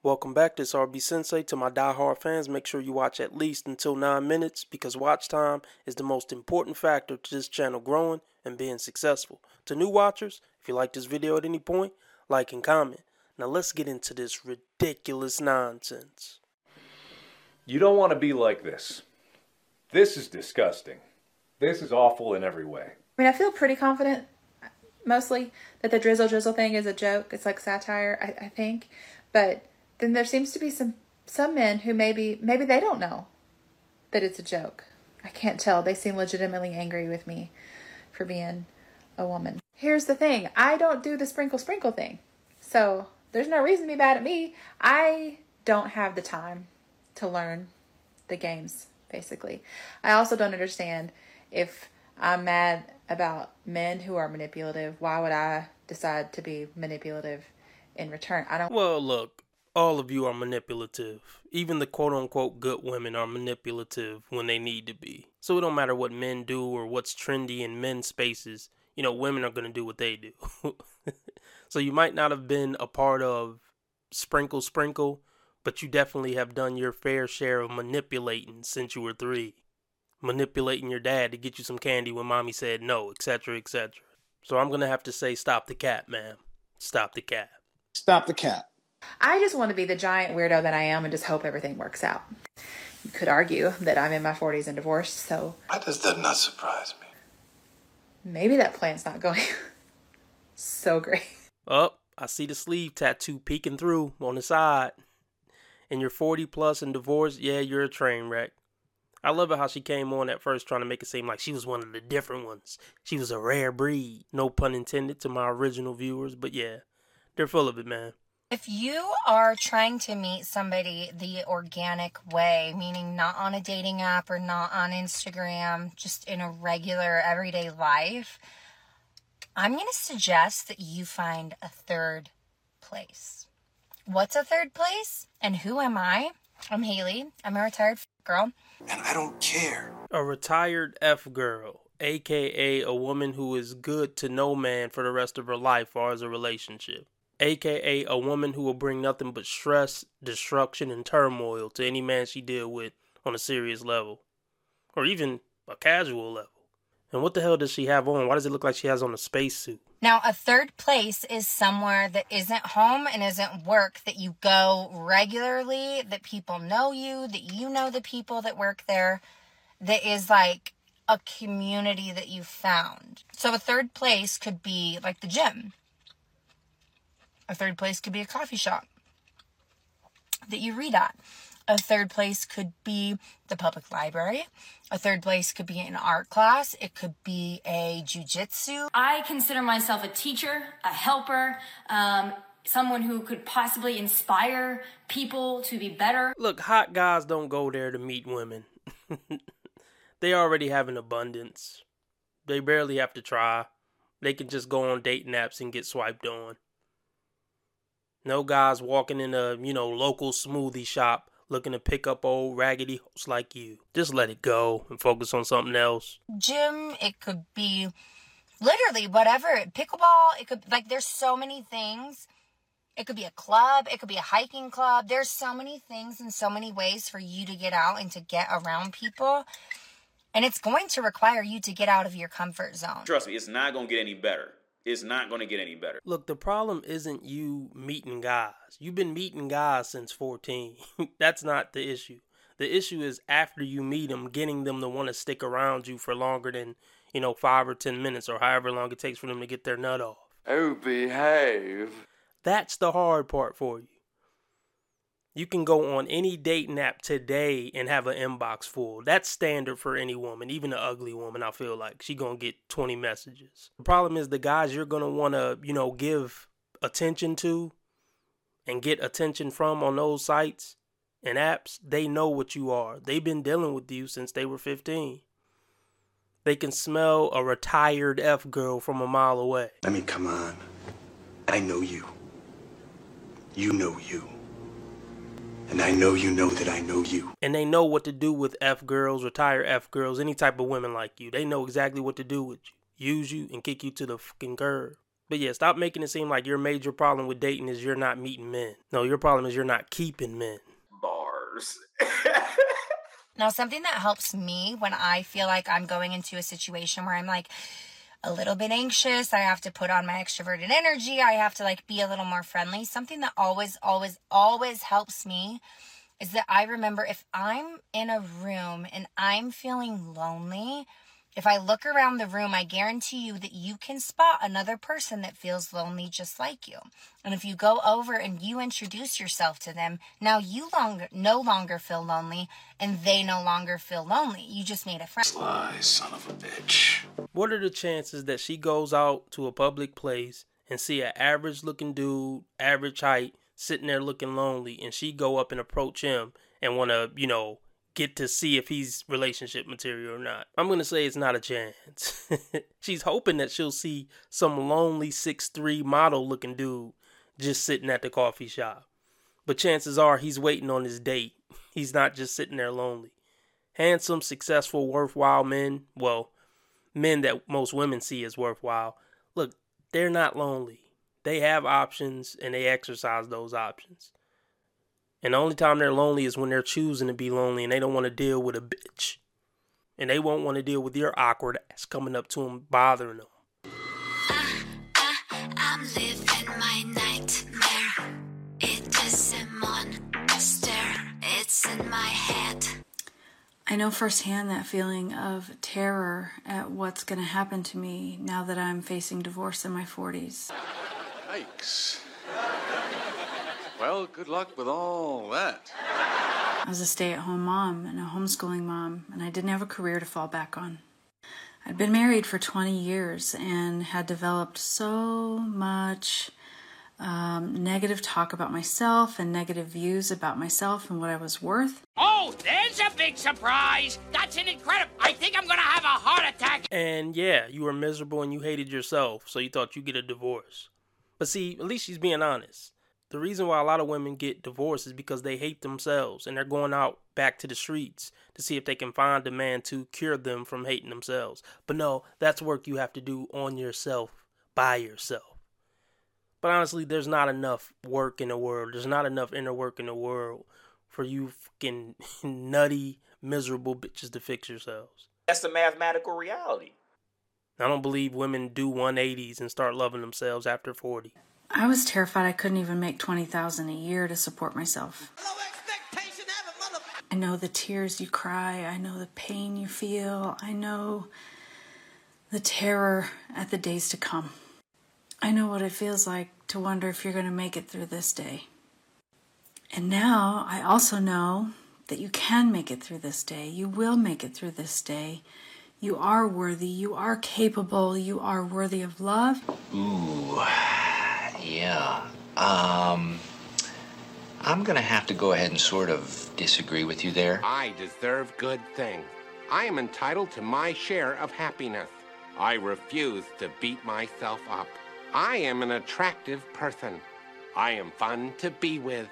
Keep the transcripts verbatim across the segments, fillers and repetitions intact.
Welcome back, this is R B Sensei. To my diehard fans, make sure you watch at least until nine minutes because watch time is the most important factor to this channel growing and being successful. To new watchers, if you like this video at any point, like and comment. Now let's get into this ridiculous nonsense. You don't want to be like this. This is disgusting. This is awful in every way. I mean, I feel pretty confident, mostly, that the drizzle drizzle thing is a joke. It's like satire, I, I think. But then there seems to be some, some men who maybe, maybe they don't know that it's a joke. I can't tell. They seem legitimately angry with me for being a woman. Here's the thing. I don't do the sprinkle sprinkle thing. So there's no reason to be mad at me. I don't have the time to learn the games, basically. I also don't understand if I'm mad about men who are manipulative. Why would I decide to be manipulative in return? I don't. Well, look, all of you are manipulative. Even the quote-unquote good women are manipulative when they need to be. So it don't matter what men do or what's trendy in men's spaces. You know, women are going to do what they do. So you might not have been a part of Sprinkle Sprinkle, but you definitely have done your fair share of manipulating since you were three. Manipulating your dad to get you some candy when mommy said no, et cetera, et cetera. So I'm going to have to say stop the cat, ma'am. Stop the cat. Stop the cat. I just want to be the giant weirdo that I am and just hope everything works out. You could argue that I'm in my forties and divorced, so Why does that not surprise me? maybe that plan's not going so great. Oh, I see the sleeve tattoo peeking through on the side. And you're forty plus and divorced, yeah, you're a train wreck. I love it how she came on at first trying to make it seem like she was one of the different ones. She was a rare breed. No pun intended to my original viewers, but yeah, they're full of it, man. If you are trying to meet somebody the organic way, meaning not on a dating app or not on Instagram, just in a regular everyday life, I'm going to suggest that you find a third place. What's a third place? And who am I? I'm Haley. I'm a retired girl. And I don't care. A retired F-girl, a k a a woman who is good to no man for the rest of her life or as a relationship. a k a a woman who will bring nothing but stress, destruction, and turmoil to any man she deal with on a serious level. Or even a casual level. And what the hell does she have on? Why does it look like she has on a spacesuit? Now, a third place is somewhere that isn't home and isn't work, that you go regularly, that people know you, that you know the people that work there, that is like a community that you found. So a third place could be like the gym. A third place could be a coffee shop that you read at. A third place could be the public library. A third place could be an art class. It could be a jujitsu. I consider myself a teacher, a helper, um, someone who could possibly inspire people to be better. Look, hot guys don't go there to meet women. They already have an abundance. They barely have to try. They can just go on dating apps and get swiped on. No guys walking in a, you know, local smoothie shop looking to pick up old raggedy hoes like you. Just let it go and focus on something else. Gym, it could be literally whatever. Pickleball, it could, like, there's so many things. It could be a club. It could be a hiking club. There's so many things and so many ways for you to get out and to get around people. And it's going to require you to get out of your comfort zone. Trust me, it's not going to get any better. It's not going to get any better. Look, the problem isn't you meeting guys. You've been meeting guys since fourteen. That's not the issue. The issue is after you meet them, getting them to want to stick around you for longer than, you know, five or ten minutes or however long it takes for them to get their nut off. Oh, behave. That's the hard part for you. You can go on any dating app today and have an inbox full. That's standard for any woman, even an ugly woman, I feel like. She gonna get twenty messages. The problem is the guys you're gonna want to, you know, give attention to and get attention from on those sites and apps, they know what you are. They've been dealing with you since they were fifteen. They can smell a retired F-girl from a mile away. I mean, come on. I know you. You know you. And I know you know that I know you. And they know what to do with F-girls, retired F-girls, any type of women like you. They know exactly what to do with you. Use you and kick you to the fucking curb. But yeah, stop making it seem like your major problem with dating is you're not meeting men. No, your problem is you're not keeping men. Bars. Now, something that helps me when I feel like I'm going into a situation where I'm like a little bit anxious, I have to put on my extroverted energy, I have to like be a little more friendly. Something that always, always, always helps me is that I remember if I'm in a room and I'm feeling lonely, if I look around the room, I guarantee you that you can spot another person that feels lonely just like you. And if you go over and you introduce yourself to them, now you longer, no longer feel lonely and they no longer feel lonely. You just made a friend. Sly son of a bitch. What are the chances that she goes out to a public place and see an average looking dude, average height, sitting there looking lonely, and she go up and approach him and want to, you know, get to see if he's relationship material or not? I'm going to say it's not a chance. She's hoping that she'll see some lonely six three model looking dude just sitting at the coffee shop. But chances are he's waiting on his date. He's not just sitting there lonely. Handsome, successful, worthwhile men, well, men that most women see as worthwhile, look, they're not lonely. They have options and they exercise those options. And the only time they're lonely is when they're choosing to be lonely and they don't want to deal with a bitch. And they won't want to deal with your awkward ass coming up to them, bothering them. Uh, uh, I'm living my nightmare. It is a monster. It's in my head. I know firsthand that feeling of terror at what's going to happen to me now that I'm facing divorce in my forties. Yikes. Well, good luck with all that. I was a stay-at-home mom and a homeschooling mom, and I didn't have a career to fall back on. I'd been married for twenty years and had developed so much um, negative talk about myself and negative views about myself and what I was worth. Oh, there's a big surprise. That's an incredible. I think I'm going to have a heart attack. And yeah, you were miserable and you hated yourself, so you thought you'd get a divorce. But see, at least she's being honest. The reason why a lot of women get divorced is because they hate themselves and they're going out back to the streets to see if they can find a man to cure them from hating themselves. But no, that's work you have to do on yourself, by yourself. But honestly, there's not enough work in the world. There's not enough inner work in the world for you fucking nutty, miserable bitches to fix yourselves. That's the mathematical reality. I don't believe women do one eighties and start loving themselves after forty. I was terrified I couldn't even make twenty thousand dollars a year to support myself. I know the tears you cry. I know the pain you feel. I know the terror at the days to come. I know what it feels like to wonder if you're going to make it through this day. And now I also know that you can make it through this day. You will make it through this day. You are worthy. You are capable. You are worthy of love. Ooh. Yeah, um, I'm gonna have to go ahead and sort of disagree with you there. I deserve good things. I am entitled to my share of happiness. I refuse to beat myself up. I am an attractive person. I am fun to be with.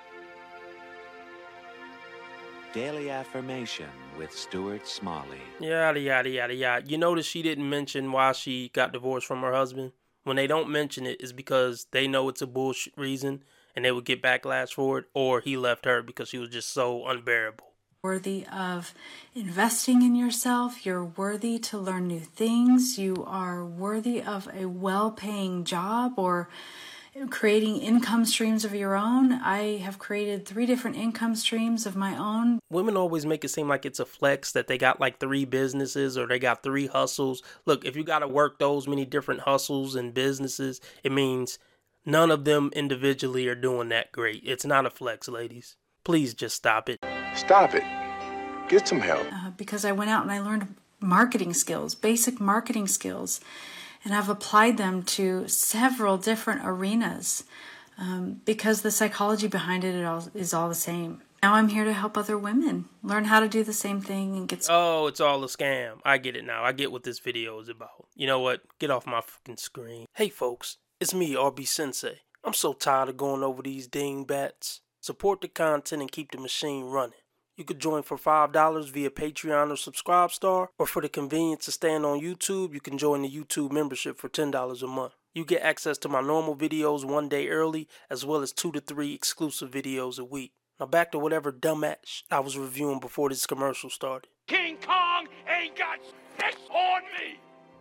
Daily Affirmation with Stuart Smalley. Yada, yada, yada, yada. You notice she didn't mention why she got divorced from her husband? When they don't mention it, it's because they know it's a bullshit reason and they would get backlash for it, or he left her because she was just so unbearable. Worthy of investing in yourself. You're worthy to learn new things. You are worthy of a well-paying job or creating income streams of your own. I have created three different income streams of my own. Women always make it seem like it's a flex that they got like three businesses or they got three hustles. Look, if you got to work those many different hustles and businesses, it means none of them individually are doing that great. It's not a flex, ladies. Please just stop it. Stop it. Get some help. Uh, because I went out and I learned marketing skills, basic marketing skills. And I've applied them to several different arenas um, because the psychology behind it is all the same. Now I'm here to help other women learn how to do the same thing and get... Oh, it's all a scam. I get it now. I get what this video is about. You know what? Get off my fucking screen. Hey folks, it's me, R B Sensei. I'm so tired of going over these dingbats. Support the content and keep the machine running. You could join for five dollars via Patreon or Subscribe Star, or for the convenience of staying on YouTube, you can join the YouTube membership for ten dollars a month. You get access to my normal videos one day early, as well as two to three exclusive videos a week. Now back to whatever dumbass I was reviewing before this commercial started. King Kong ain't got shit on me!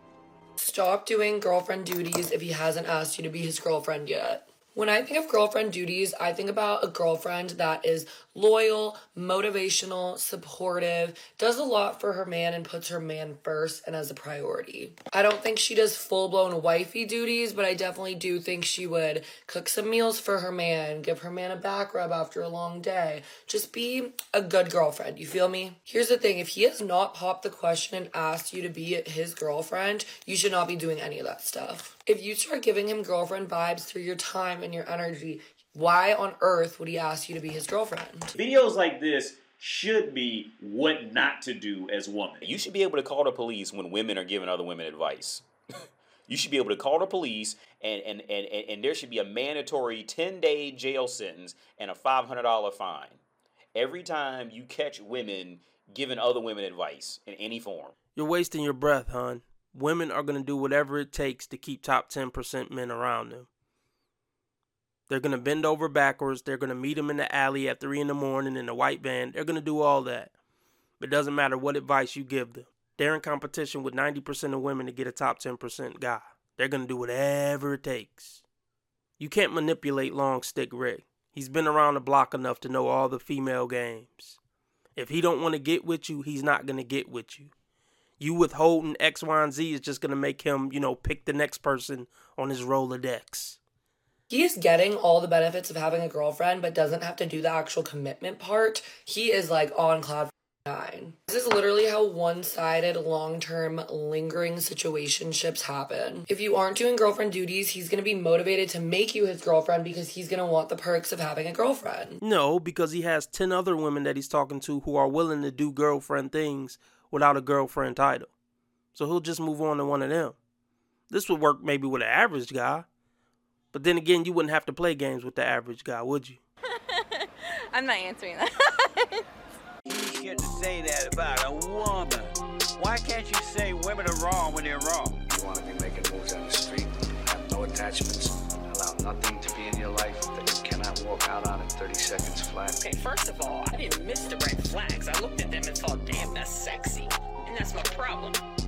Stop doing girlfriend duties if he hasn't asked you to be his girlfriend yet. When I think of girlfriend duties, I think about a girlfriend that is loyal, motivational, supportive, does a lot for her man and puts her man first and as a priority. I don't think she does full-blown wifey duties, but I definitely do think she would cook some meals for her man, give her man a back rub after a long day. Just be a good girlfriend, you feel me? Here's the thing, if he has not popped the question and asked you to be his girlfriend, you should not be doing any of that stuff. If you start giving him girlfriend vibes through your time and your energy, why on earth would he ask you to be his girlfriend? Videos like this should be what not to do as a woman. You should be able to call the police when women are giving other women advice. You should be able to call the police, and, and, and, and there should be a mandatory ten-day jail sentence and a five hundred dollars fine every time you catch women giving other women advice in any form. You're wasting your breath, hon. Women are going to do whatever it takes to keep top ten percent men around them. They're going to bend over backwards. They're going to meet them in the alley at three in the morning in a white van. They're going to do all that. But it doesn't matter what advice you give them. They're in competition with ninety percent of women to get a top ten percent guy. They're going to do whatever it takes. You can't manipulate Long Stick Rick. He's been around the block enough to know all the female games. If he don't want to get with you, he's not going to get with you. You withholding X, Y, and Z is just going to make him, you know, pick the next person on his Rolodex. He is getting all the benefits of having a girlfriend, but doesn't have to do the actual commitment part. He is like on cloud nine. This is literally how one-sided, long-term, lingering situationships happen. If you aren't doing girlfriend duties, he's going to be motivated to make you his girlfriend because he's going to want the perks of having a girlfriend. No, because he has ten other women that he's talking to who are willing to do girlfriend things without a girlfriend title. So he'll just move on to one of them. This would work maybe with an average guy. But then again, you wouldn't have to play games with the average guy, would you? I'm not answering that. You shouldn't say that about a woman. Why can't you say women are wrong when they're wrong? You want to be making moves on the street, have no attachments, allow nothing to be in your life that you cannot walk out on in thirty seconds flat. Okay, first of all, I didn't miss the red flags. I looked at them and thought, damn, that's sexy. And that's my problem.